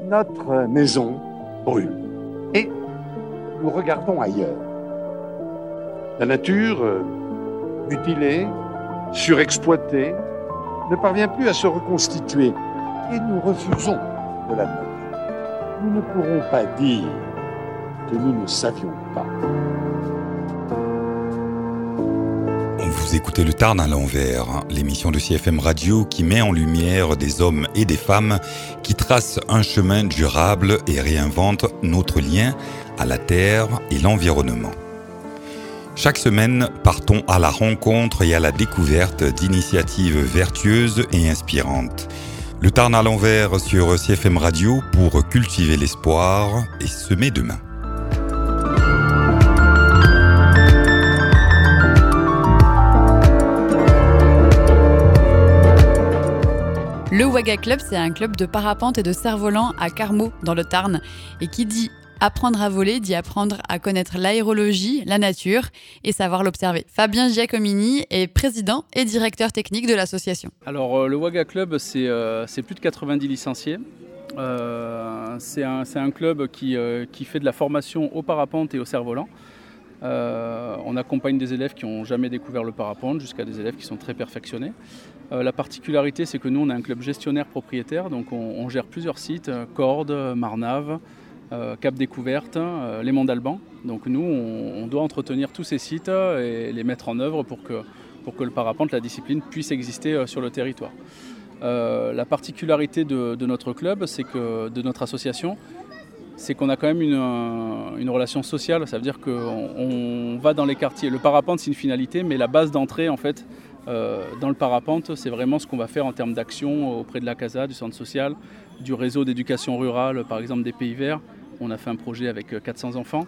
Notre maison brûle et nous regardons ailleurs. La nature, mutilée, surexploitée, ne parvient plus à se reconstituer et nous refusons de l'admettre. Nous ne pourrons pas dire que nous ne savions pas. Vous écoutez Le Tarn à l'envers, l'émission de CFM Radio qui met en lumière des hommes et des femmes qui tracent un chemin durable et réinventent notre lien à la terre et l'environnement. Chaque semaine, partons à la rencontre et à la découverte d'initiatives vertueuses et inspirantes. Le Tarn à l'envers sur CFM Radio pour cultiver l'espoir et semer demain. Le Waga Club, c'est un club de parapente et de cerf-volant à Carmaux, dans le Tarn. Et qui dit apprendre à voler, dit apprendre à connaître l'aérologie, la nature et savoir l'observer. Fabien Giacomini est président et directeur technique de l'association. Alors le Waga Club, c'est plus de 90 licenciés. C'est un club qui fait de la formation au parapente et au cerf-volant. On accompagne des élèves qui n'ont jamais découvert le parapente jusqu'à des élèves qui sont très perfectionnés. La particularité, c'est que nous, on a un club gestionnaire propriétaire, donc on gère plusieurs sites, Cordes, Marnave, Cap Découverte, les Monts d'Alban. Donc nous, on doit entretenir tous ces sites et les mettre en œuvre pour que le parapente, la discipline, puisse exister sur le territoire. La particularité de notre club, de notre association, c'est qu'on a quand même une relation sociale. Ça veut dire qu'on va dans les quartiers. Le parapente, c'est une finalité, mais la base d'entrée, en fait, dans le parapente, c'est vraiment ce qu'on va faire en termes d'action auprès de la CASA, du centre social, du réseau d'éducation rurale, par exemple des Pays Verts. On a fait un projet avec 400 enfants.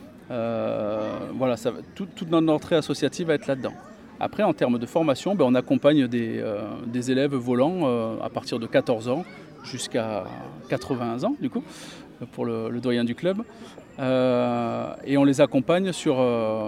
Voilà, toute notre entrée associative va être là-dedans. Après, en termes de formation, on accompagne des élèves volants à partir de 14 ans jusqu'à 80 ans, du coup, pour le doyen du club. Et on les accompagne sur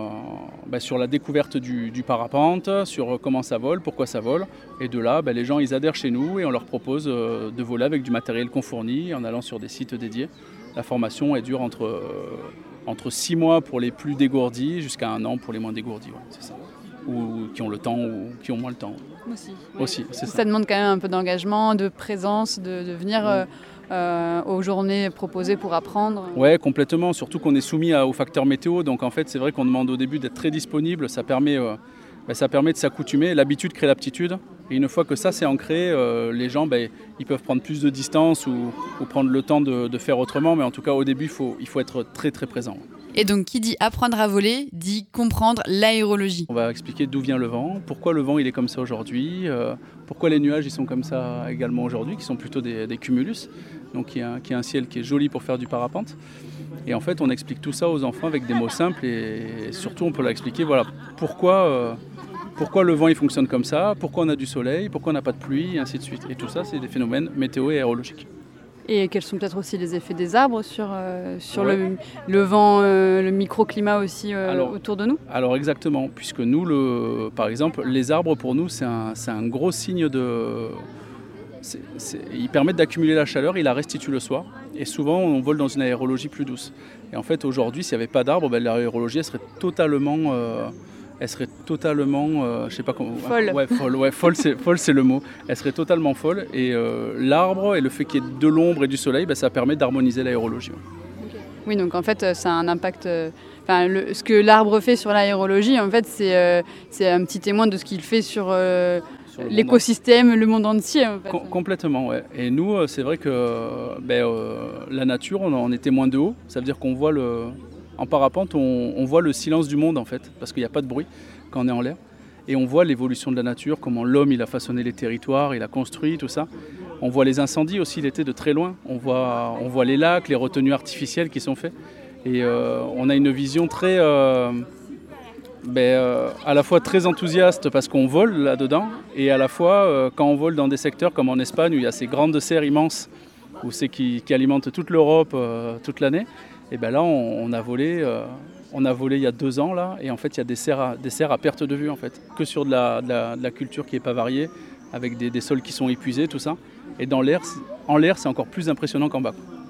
la découverte du parapente, sur comment ça vole, pourquoi ça vole. Et de là, les gens ils adhèrent chez nous et on leur propose de voler avec du matériel qu'on fournit en allant sur des sites dédiés. La formation elle dure entre 6 mois pour les plus dégourdis jusqu'à 1 an pour les moins dégourdis. Ouais, c'est ça. Ou qui ont le temps ou qui ont moins le temps. Aussi, c'est ça. Ça demande quand même un peu d'engagement, de présence, de venir aux journées proposées pour apprendre. Oui, complètement. Surtout qu'on est soumis aux facteurs météo. Donc en fait, c'est vrai qu'on demande au début d'être très disponible. Ça permet de s'accoutumer. L'habitude crée l'aptitude. Et une fois que ça c'est ancré, les gens ils peuvent prendre plus de distance ou prendre le temps de faire autrement. Mais en tout cas, au début, il faut être très très présent. Et donc, qui dit apprendre à voler, dit comprendre l'aérologie. On va expliquer d'où vient le vent, pourquoi le vent il est comme ça aujourd'hui, pourquoi les nuages ils sont comme ça également aujourd'hui, qui sont plutôt des cumulus, donc qui est un ciel qui est joli pour faire du parapente. Et en fait, on explique tout ça aux enfants avec des mots simples et surtout on peut leur expliquer pourquoi le vent il fonctionne comme ça, pourquoi on a du soleil, pourquoi on n'a pas de pluie, et ainsi de suite. Et tout ça, c'est des phénomènes météo et aérologiques. Et quels sont peut-être aussi les effets des arbres sur le vent, le microclimat aussi autour de nous ? Alors exactement, puisque nous, par exemple, les arbres pour nous c'est un gros signe de... Ils permettent d'accumuler la chaleur, ils la restituent le soir. Et souvent on vole dans une aérologie plus douce. Et en fait aujourd'hui, s'il n'y avait pas d'arbres, l'aérologie elle serait totalement... je sais pas comment. Folle. Ouais, folle. Ouais, folle, c'est le mot. Elle serait totalement folle. Et l'arbre et le fait qu'il y ait de l'ombre et du soleil, ça permet d'harmoniser l'aérologie. Okay. Oui, donc en fait, ça a un impact. Ce que l'arbre fait sur l'aérologie, en fait, c'est un petit témoin de ce qu'il fait sur l'écosystème, le monde entier. En fait. Complètement, ouais. Et nous, c'est vrai que la nature, on est témoin de haut. Ça veut dire qu'on voit En parapente, on voit le silence du monde en fait, parce qu'il n'y a pas de bruit quand on est en l'air. Et on voit l'évolution de la nature, comment l'homme il a façonné les territoires, il a construit tout ça. On voit les incendies aussi l'été de très loin. On voit les lacs, les retenues artificielles qui sont faites. Et on a une vision très, à la fois très enthousiaste parce qu'on vole là-dedans, et à la fois quand on vole dans des secteurs comme en Espagne où il y a ces grandes serres immenses, où c'est qui alimentent toute l'Europe toute l'année. Et là, on a volé il y a 2 ans là, et en fait il y a des serres à perte de vue en fait, que sur de la culture qui n'est pas variée, avec des sols qui sont épuisés, tout ça. Et en l'air, c'est encore plus impressionnant qu'en bas.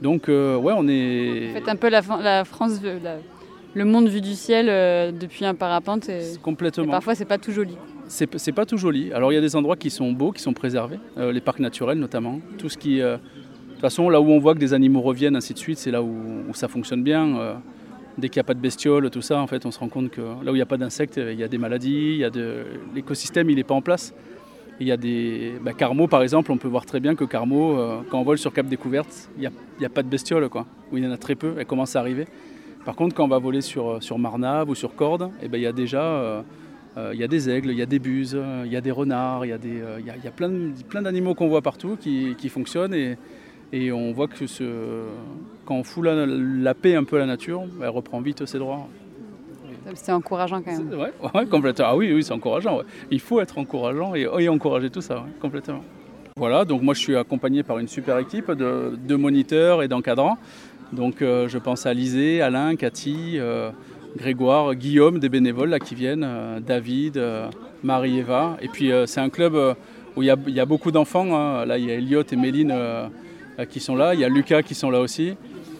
Donc on est... Vous faites un peu la France, le monde vu du ciel depuis un parapente. Complètement. Et parfois, c'est pas tout joli. C'est pas tout joli. Alors il y a des endroits qui sont beaux, qui sont préservés, les parcs naturels notamment. Tout ce qui, de toute façon, là où on voit que des animaux reviennent, ainsi de suite, c'est là où ça fonctionne bien. Dès qu'il n'y a pas de bestioles, tout ça, en fait, on se rend compte que là où il n'y a pas d'insectes, il y a des maladies, l'écosystème il n'est pas en place. Il y a des Carmaux par exemple, on peut voir très bien que Carmaux, quand on vole sur Cap Découverte, il n'y a pas de bestioles, quoi. Ou il y en a très peu, elles commencent à arriver. Par contre, quand on va voler sur Marnave ou sur Cordes, il y a déjà il y a des aigles, il y a des buses, il y a des renards, il y a plein d'animaux qu'on voit partout qui fonctionnent et on voit que quand on fout la paix un peu à la nature, elle reprend vite ses droits. C'est encourageant quand même. Ouais, complètement. Ah oui, c'est encourageant. Ouais. Il faut être encourageant et encourager tout ça, complètement. Voilà, donc moi je suis accompagné par une super équipe de moniteurs et d'encadrants. Donc je pense à Lisée, Alain, Cathy, Grégoire, Guillaume, des bénévoles là, qui viennent, David, Marie-Eva. Et puis c'est un club où il y a beaucoup d'enfants. Hein. Là il y a Elliot et Méline qui sont là, il y a Lucas qui sont là aussi.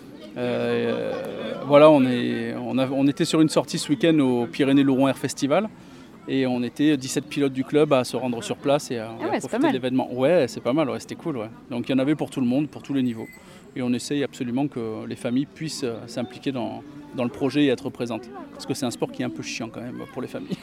Voilà, on était sur une sortie ce week-end au Pyrénées-Louron Air Festival et on était 17 pilotes du club à se rendre sur place et à profiter de l'événement. Ouais, c'est pas mal, c'était cool. Ouais. Donc il y en avait pour tout le monde, pour tous les niveaux. Et on essaye absolument que les familles puissent s'impliquer dans le projet et être présentes. Parce que c'est un sport qui est un peu chiant quand même pour les familles.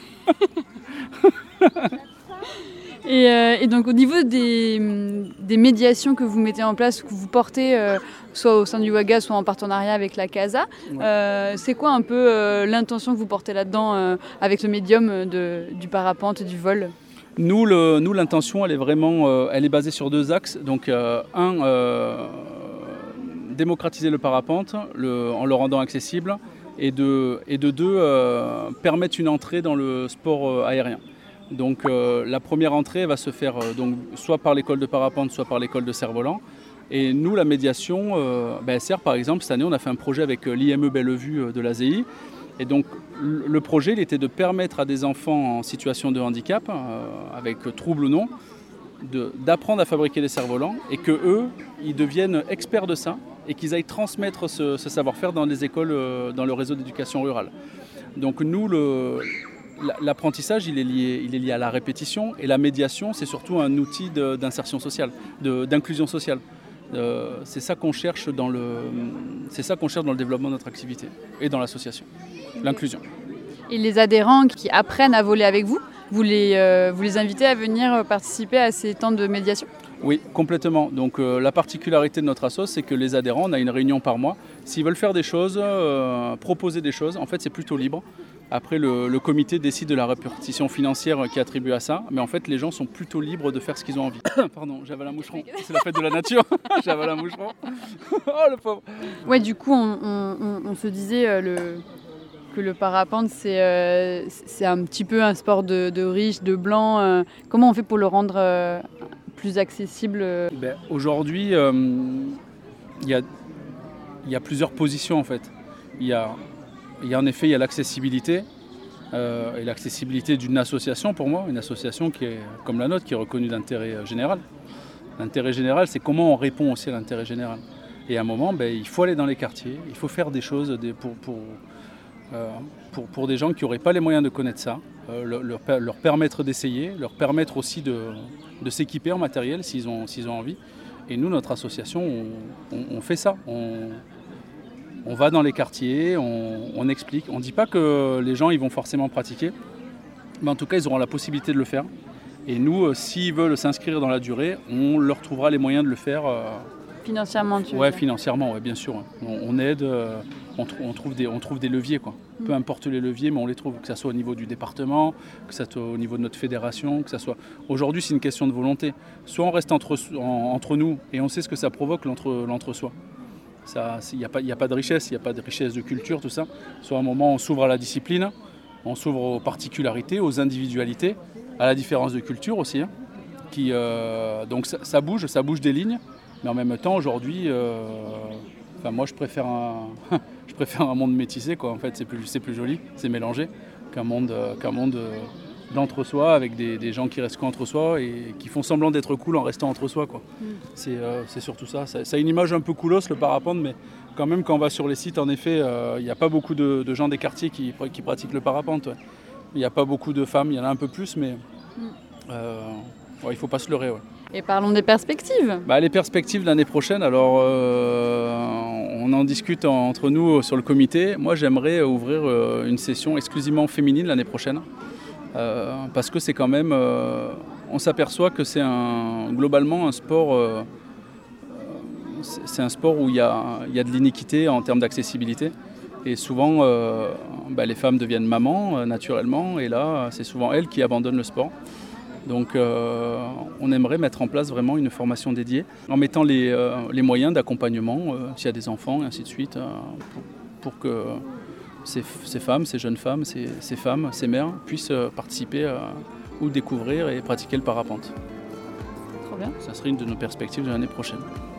Et donc au niveau des médiations que vous mettez en place, que vous portez soit au sein du WAGA, soit en partenariat avec la CASA, c'est quoi un peu l'intention que vous portez là-dedans avec le médium du parapente, du vol ? Nous, l'intention, elle est vraiment elle est basée sur 2 axes. Donc démocratiser le parapente en le rendant accessible et de 2, permettre une entrée dans le sport aérien. Donc la première entrée va se faire donc, soit par l'école de parapente, soit par l'école de cerf-volant. Et nous, la médiation, elle sert par exemple, cette année, on a fait un projet avec l'IME Bellevue de l'ASEI. Et donc le projet, il était de permettre à des enfants en situation de handicap, avec trouble ou non, d'apprendre à fabriquer des cerfs-volants et qu'eux, ils deviennent experts de ça et qu'ils aillent transmettre ce savoir-faire dans les écoles, dans le réseau d'éducation rurale. Donc nous, l'apprentissage, il est lié à la répétition et la médiation, c'est surtout un outil d'insertion sociale, d'inclusion sociale. C'est ça qu'on cherche dans le développement de notre activité et dans l'association, l'inclusion. Et les adhérents qui apprennent à voler avec vous, vous les invitez à venir participer à ces temps de médiation ? Oui, complètement. Donc la particularité de notre asso, c'est que les adhérents, on a une réunion par mois. S'ils veulent faire des choses, proposer des choses, en fait c'est plutôt libre. Après, le comité décide de la répartition financière qui est attribuée à ça. Mais en fait, les gens sont plutôt libres de faire ce qu'ils ont envie. Pardon, j'avale un moucheron. C'est la fête de la nature. J'avale un moucheron. Oh, le pauvre. Ouais, du coup, on se disait que le parapente, c'est un petit peu un sport de riches, de blancs. Comment on fait pour le rendre plus accessible ? Aujourd'hui, il y a plusieurs positions, en fait. En effet, il y a l'accessibilité, et l'accessibilité d'une association pour moi, une association qui est comme la nôtre, qui est reconnue d'intérêt général. L'intérêt général, c'est comment on répond aussi à l'intérêt général. Et à un moment, il faut aller dans les quartiers, il faut faire des choses pour des gens qui n'auraient pas les moyens de connaître ça, leur permettre d'essayer, leur permettre aussi de s'équiper en matériel s'ils ont envie. Et nous, notre association, on fait ça. On va dans les quartiers, on explique. On ne dit pas que les gens ils vont forcément pratiquer, mais en tout cas, ils auront la possibilité de le faire. Et nous, s'ils veulent s'inscrire dans la durée, on leur trouvera les moyens de le faire. Financièrement, tu veux dire ? Ouais, financièrement, ouais, bien sûr. On aide, on trouve des leviers, quoi. Peu importe les leviers, mais on les trouve. Que ça soit au niveau du département, que ça soit au niveau de notre fédération, que ça soit... Aujourd'hui, c'est une question de volonté. Soit on reste entre nous et on sait ce que ça provoque l'entre-soi. Il n'y a pas de richesse, il n'y a pas de richesse de culture, tout ça. Soit à un moment, on s'ouvre à la discipline, on s'ouvre aux particularités, aux individualités, à la différence de culture aussi. Donc ça bouge des lignes, mais en même temps, aujourd'hui, moi je préfère un monde métissé, quoi. En fait, c'est plus joli, c'est mélangé, qu'un monde d'entre-soi avec des gens qui restent qu'entre soi et qui font semblant d'être cool en restant entre soi, quoi. C'est surtout ça. Ça a une image un peu coolos, le parapente, mais quand même, quand on va sur les sites, en effet, il n'y a pas beaucoup de gens des quartiers qui pratiquent le parapente. Ouais. Il n'y a pas beaucoup de femmes, il y en a un peu plus, mais il ne faut pas se leurrer. Ouais. Et parlons des perspectives. Les perspectives l'année prochaine, alors on en discute entre nous sur le comité. Moi, j'aimerais ouvrir une session exclusivement féminine l'année prochaine. Parce que c'est quand même... on s'aperçoit que c'est globalement un sport... c'est un sport où il y a de l'iniquité en termes d'accessibilité. Et souvent, les femmes deviennent mamans naturellement. Et là, c'est souvent elles qui abandonnent le sport. Donc on aimerait mettre en place vraiment une formation dédiée en mettant les moyens d'accompagnement s'il y a des enfants et ainsi de suite pour que ces femmes, ces jeunes femmes, ces femmes, ces mères puissent participer ou découvrir et pratiquer le parapente. Trop bien. Ça serait une de nos perspectives de l'année prochaine.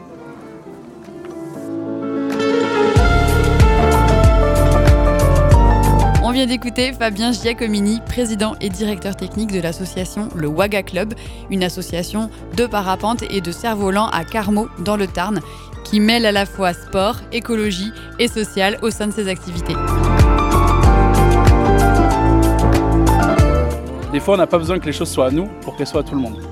On vient d'écouter Fabien Giacomini, président et directeur technique de l'association Le Waga Club, une association de parapente et de cerf-volant à Carmaux, dans le Tarn, qui mêle à la fois sport, écologie et social au sein de ses activités. Des fois, on n'a pas besoin que les choses soient à nous pour qu'elles soient à tout le monde.